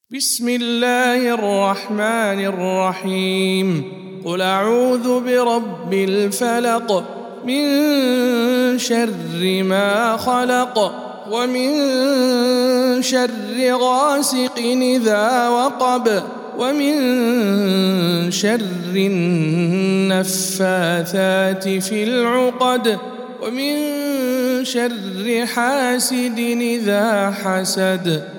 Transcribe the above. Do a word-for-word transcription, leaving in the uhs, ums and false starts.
بسم الله الرحمن الرحيم قل أعوذ برب الفلق من شر ما خلق ومن شر غاسق إذا وقب ومن شر النفاثات في العقد ومن شر حاسد إذا حسد